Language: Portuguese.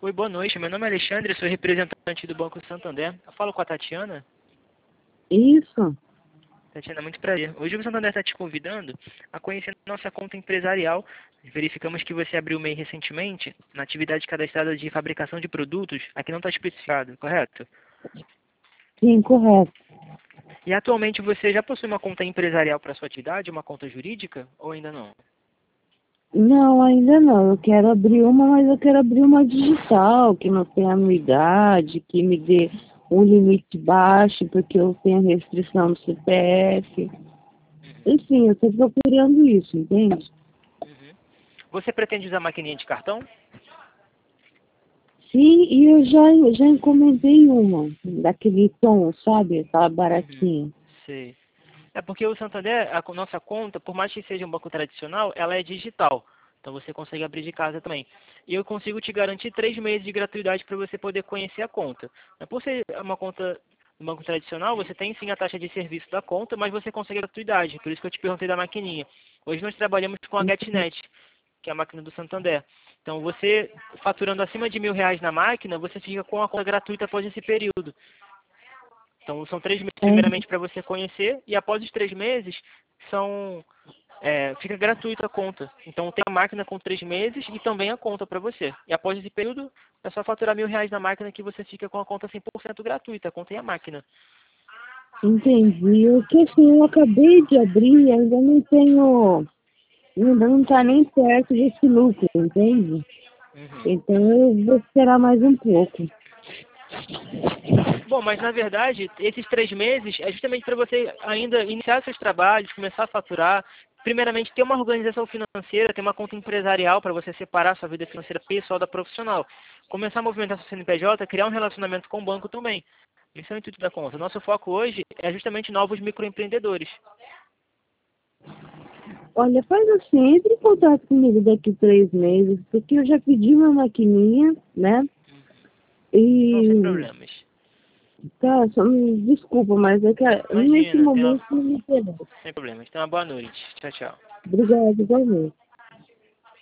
Oi, boa noite. Meu nome é Alexandre, sou representante do Banco Santander. Eu falo com a Tatiana. Isso. Tatiana, muito prazer. Hoje o Santander está te convidando a conhecer nossa conta empresarial. Verificamos que você abriu o MEI recentemente na atividade cadastrada de fabricação de produtos. Aqui não está especificado, correto? Sim, correto. E atualmente você já possui uma conta empresarial para sua atividade, uma conta jurídica, ou ainda não? Não, ainda não. Eu quero abrir uma, mas eu quero abrir uma digital, que não tenha anuidade, que me dê um limite baixo, porque eu tenho restrição no CPF. Enfim, eu estou procurando isso, entende? Uhum. Você pretende usar maquininha de cartão? Sim, e eu já encomendei uma, daquele tom, sabe? Aquela Uhum. baratinha. Sei. É porque o Santander, nossa conta, por mais que seja um banco tradicional, ela é digital. Então você consegue abrir de casa também. E eu consigo te garantir 3 meses de gratuidade para você poder conhecer a conta. Por ser uma conta do banco tradicional, você tem sim a taxa de serviço da conta, mas você consegue a gratuidade. Por isso que eu te perguntei da maquininha. Hoje nós trabalhamos com a GetNet, que é a máquina do Santander. Então você, faturando acima de R$ 1.000 na máquina, você fica com a conta gratuita após esse período. Então são 3 meses É, primeiramente para você conhecer e após os 3 meses fica gratuita a conta. Então tem a máquina com 3 meses e também a conta para você. E após esse período é só faturar R$ 1.000 na máquina que você fica com a conta 100% gratuita, a conta e a máquina. entendi. O que assim, eu acabei de abrir, ainda não tenho, ainda não está nem perto desse lucro, entende? Uhum. Então eu vou esperar mais um pouco. Bom, mas na verdade, esses 3 meses é justamente para você ainda iniciar seus trabalhos, começar a faturar. Primeiramente, ter uma organização financeira, ter uma conta empresarial para você separar sua vida financeira pessoal da profissional. Começar a movimentar seu CNPJ, criar um relacionamento com o banco também. Esse é o intuito da conta. Nosso foco hoje é justamente novos microempreendedores. Olha, faz assim, entre em contato comigo daqui 3 meses, porque eu já pedi uma maquininha, né? Não, sem E problemas. tá, só me desculpa, mas é que nesse Imagina, momento não me interessa. sem problemas. Tenha uma boa noite. Tchau, tchau. Obrigada, igualmente.